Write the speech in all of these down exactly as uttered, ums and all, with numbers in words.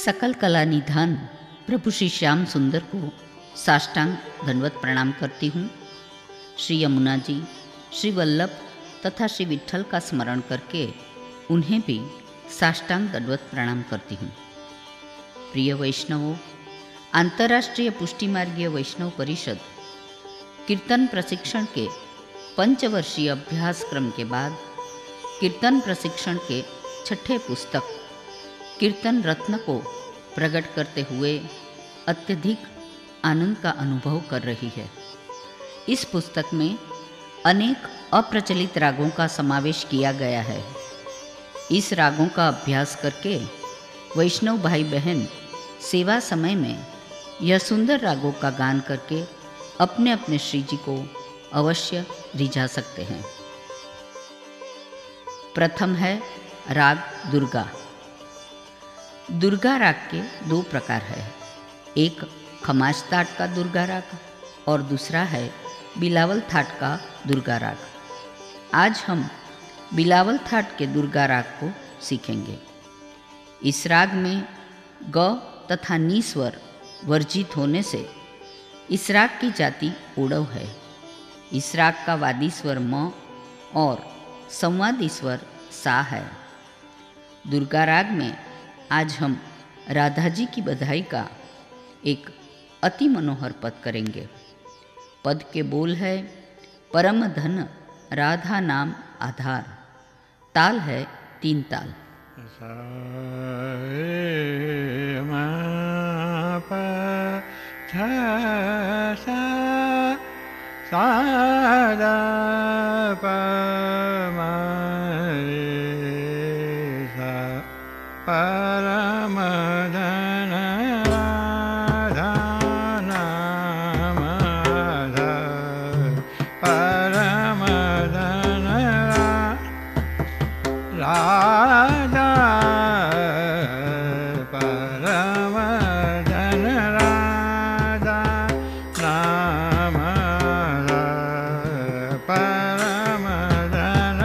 सकल कला निधान प्रभु श्री श्याम सुंदर को साष्टांग दंडवत प्रणाम करती हूँ। श्री यमुना जी, श्री वल्लभ तथा श्री विट्ठल का स्मरण करके उन्हें भी साष्टांग दंडवत प्रणाम करती हूँ। प्रिय वैष्णवों, अंतर्राष्ट्रीय पुष्टि मार्गीय वैष्णव परिषद कीर्तन प्रशिक्षण के पंचवर्षीय अभ्यास क्रम के बाद कीर्तन प्रशिक्षण के छठे पुस्तक कीर्तन रत्न को प्रकट करते हुए अत्यधिक आनंद का अनुभव कर रही है। इस पुस्तक में अनेक अप्रचलित रागों का समावेश किया गया है। इस रागों का अभ्यास करके वैष्णव भाई बहन सेवा समय में यह सुंदर रागों का गान करके अपने अपने श्री जी को अवश्य रिझा सकते हैं। प्रथम है राग दुर्गा। दुर्गा राग के दो प्रकार है, एक खमाज थाट का दुर्गा राग और दूसरा है बिलावल थाट का दुर्गा राग। आज हम बिलावल थाट के दुर्गा राग को सीखेंगे। इस राग में ग तथा नी स्वर वर्जित होने से इस राग की जाति ओडव है। इस राग का वादी स्वर म और संवादी स्वर सा है। दुर्गा राग में आज हम राधा जी की बधाई का एक अति मनोहर पद करेंगे। पद के बोल है, परम धन राधा नाम आधार। ताल है तीन ताल। सादा परम धन राधा नाम आधार। परम धन राधा परम धन राधा नाम आधार। परम धन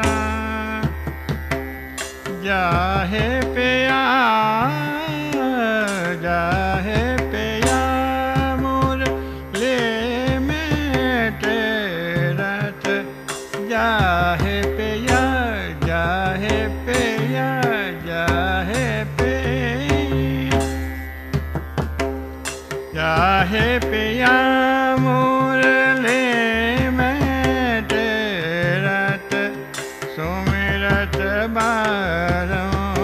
जाहे पिया जाहे पिया मुरली में तेरथ। जाहे पिया जाहे पिया जाहे पिया जाहे पिया मुरली में तेरथ। सुमिरत बारंबार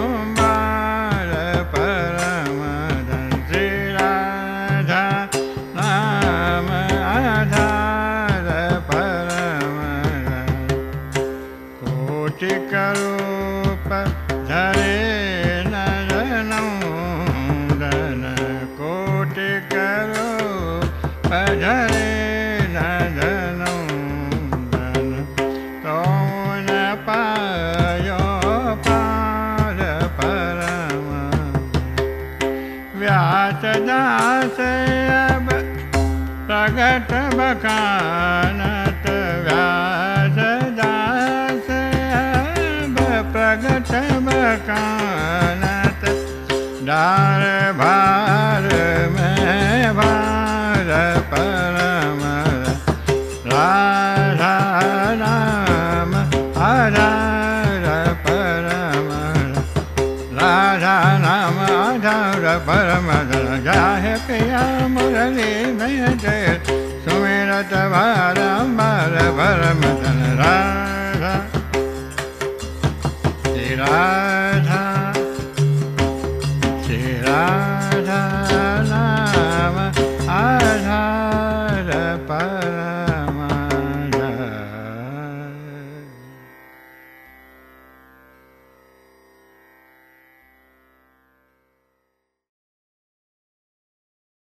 परम धन श्री राधा नाम आधार। परम धन कोटि करूप धरे नर नंदन। कोटि करूप धरे नर नंदन। कौन पायो पार परम व्यास दास अब प्रगट बखानत। व्यास दास अब प्रगट बखानत। डार भार में भार परम राधा नाम आधार। परम राधा नाम आधार। परम जाहे पिया मुरली में जय। सुमिरत बारंबार परम धन राधा। श्री राधा श्री राधा